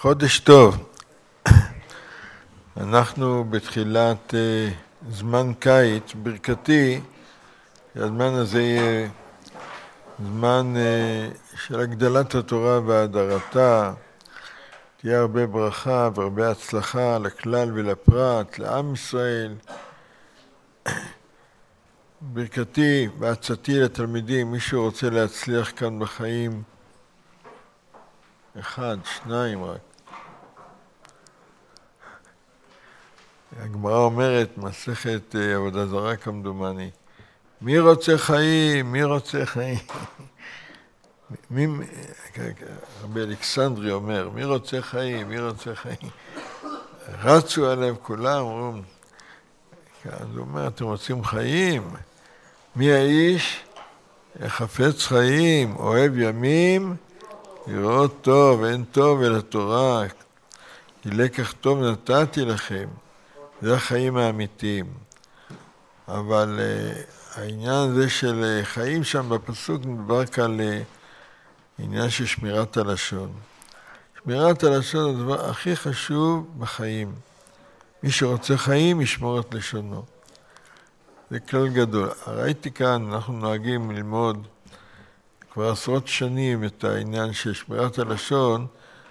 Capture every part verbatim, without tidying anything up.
חודש טוב. אנחנו בתחילת uh, זמן קיץ, ברכתי, הזמן הזה יהיה זמן uh, של הגדלת התורה והאדרתה, תהיה הרבה ברכה והרבה הצלחה לכלל ולפרט, לעם ישראל. ברכתי ועצתי לתלמידים, מי שרוצה להצליח כאן בחיים, אחד, שניים רק. הגמרא אומרת, מסכת עבודה זרה כמדומני, מי רוצה חיים? מי רוצה חיים? מי, רבי אלכסנדרי אומר, מי רוצה חיים? מי רוצה חיים? רצו עליהם כולם, אמרו, אז הוא אומר, אתם רוצים חיים? מי האיש? חפץ חיים, אוהב ימים, לראות טוב, אין טוב אל התורה, כי לקח טוב נתתי לכם. זה החיים האמיתיים. אבל uh, העניין הזה של uh, חיים שם בפסוק מדבר כאן לעניין של שמירת הלשון. שמירת הלשון זה הדבר הכי חשוב בחיים. מי שרוצה חיים ישמור את לשונו. זה כלל גדול. ראיתי כאן, אנחנו נוהגים ללמוד כבר עשרות שנים את העניין של שמירת הלשון.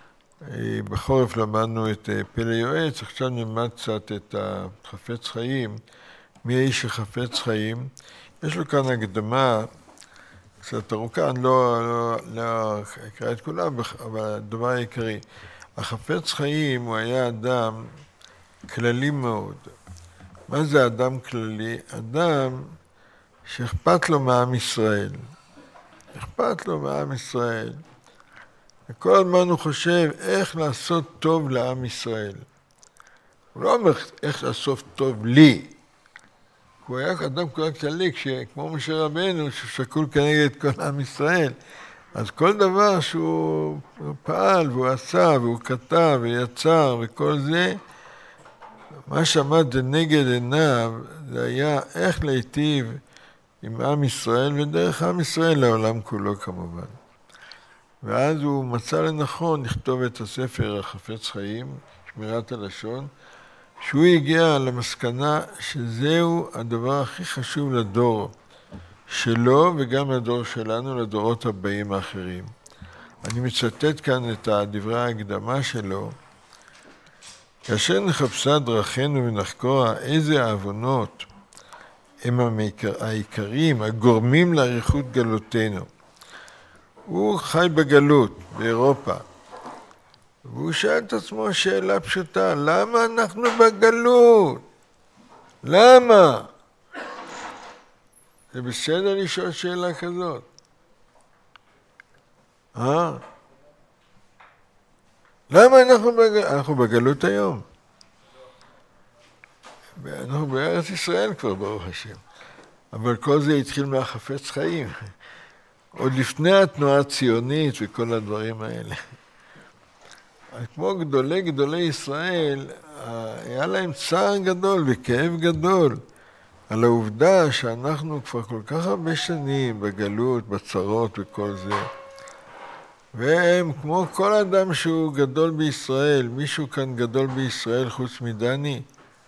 בחורף למדנו את פלא יועץ, עכשיו נלמד קצת את החפץ חיים. מי האיש שחפץ חיים? יש לו כאן הקדמה קצת ארוכה, אני לא, לא, לא אקרא את כולם, אבל הדבר העיקרי. החפץ חיים הוא היה אדם כללי מאוד. מה זה אדם כללי? אדם שאכפת לו מעם ישראל. אכפת לו מעם ישראל. וכל הזמן הוא חושב איך לעשות טוב לעם ישראל. הוא לא אומר איך לעשות טוב לי. הוא היה אדם כל כללי, כמו משה רבנו, ששקול כנגד כל עם ישראל. אז כל דבר שהוא פעל והוא עשה והוא כתב ויצר וכל זה, מה שעמד נגד עיניו, זה היה איך להיטיב עם עם ישראל ודרך עם ישראל לעולם כולו כמובן. ואז הוא מצא לנכון לכתוב את הספר החפץ חיים, שמירת הלשון, שהוא הגיע למסקנה שזהו הדבר הכי חשוב לדור שלו וגם לדור שלנו, לדורות הבאים האחרים. אני מצטט כאן את דברי ההקדמה שלו. כאשר נחפשה דרכינו ונחקורה איזה העוונות הם העיקרים, הגורמים לאריכות גלותנו. הוא חי בגלות באירופה, והוא שאל את עצמו שאלה פשוטה, למה אנחנו בגלות? למה? זה בסדר לשאול שאלה כזאת. אה? למה אנחנו בגלות? אנחנו בגלות היום. אנחנו בארץ ישראל כבר, ברוך השם. אבל כל זה התחיל מהחפץ חיים. עוד לפני התנועה הציונית וכל הדברים האלה. כמו גדולי גדולי ישראל, היה להם צער גדול וכאב גדול על העובדה שאנחנו כבר כל כך הרבה שנים בגלות, בצרות וכל זה. והם, כמו כל אדם שהוא גדול בישראל, מישהו כאן גדול בישראל חוץ מדני?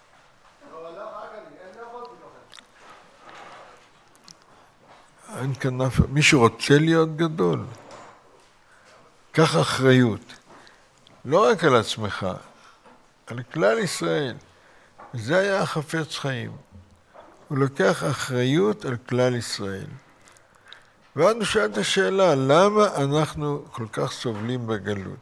אין כאן אף... מישהו רוצה להיות גדול? קח אחריות. לא רק על עצמך, על כלל ישראל. זה היה החפץ חיים. הוא לוקח אחריות על כלל ישראל. ואז הוא שאל את השאלה, למה אנחנו כל כך סובלים בגלות?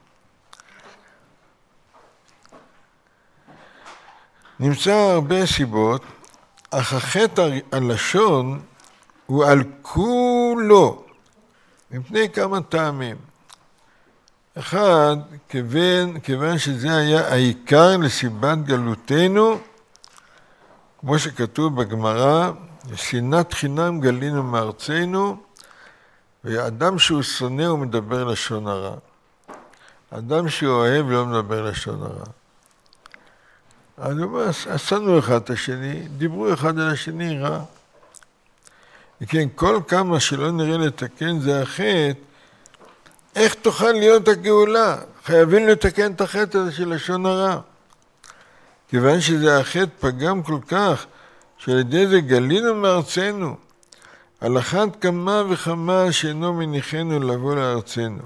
נמצא הרבה סיבות, אך החטא הלשון הוא על כולו, מפני כמה טעמים. אחד, כיוון, כיוון שזה היה העיקר לסיבת גלותנו, כמו שכתוב בגמרא, שנאת חינם גלינו מארצנו, ואדם שהוא שונא הוא מדבר לשון הרע. אדם שהוא אוהב לא מדבר לשון הרע. אז הוא אומר, עשינו אחד את השני, דיברו אחד על השני רע. וכן, כל כמה שלא נראה לתקן זה החטא, איך תוכל להיות הגאולה? חייבים לתקן את החטא הזה של לשון הרע. כיוון שזה החטא פגם כל כך, שעל ידי זה גלינו מארצנו. על אחת כמה וכמה שאינו מניחנו לבוא לארצנו.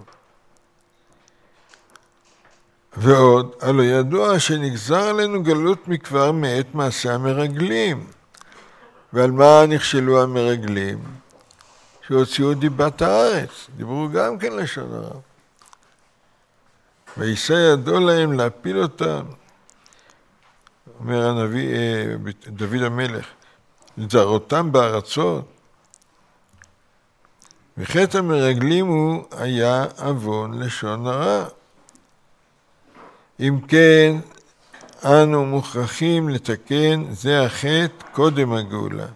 ועוד, הלא ידוע שנגזר עלינו גלות מכבר מעת מעשה המרגלים. ועל מה נכשלו המרגלים? שהוציאו דיבת הארץ. דיברו גם כן לשון הרע. וישא ידו להם להפיל אותם. אומר הנביא, דוד המלך, לזרותם בארצות. וחטא המרגלים הוא היה עוון לשון הרע. אם כן, אנו מוכרחים לתקן, זה החטא קודם הגאולה.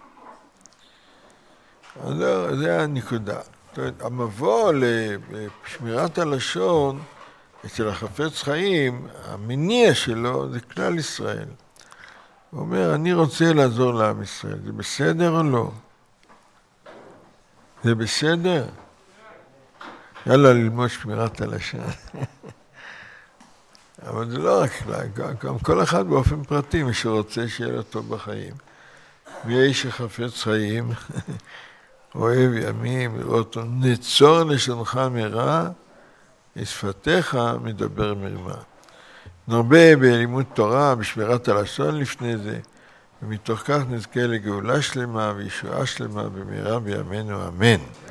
אז זה הנקודה. זאת אומרת, המבוא לשמירת הלשון, אצל החפץ חיים, המניע שלו זה כלל ישראל. הוא אומר, אני רוצה לעזור לעם ישראל. זה בסדר או לא? זה בסדר? יאללה, ללמוד שמירת הלשון. אבל זה לא רק כלל, גם כל אחד באופן פרטי, מי שרוצה שיהיה לו טוב בחיים. ויהי שחפץ חיים, אוהב ימים, לראות, נצור לשונך מרע, שפתיך מדבר מרמה. נרבה בלימוד תורה, בשמירת הלשון לפני זה, ומתוך כך נזכה לגאולה שלמה וישועה שלמה במהרה בימינו, אמן.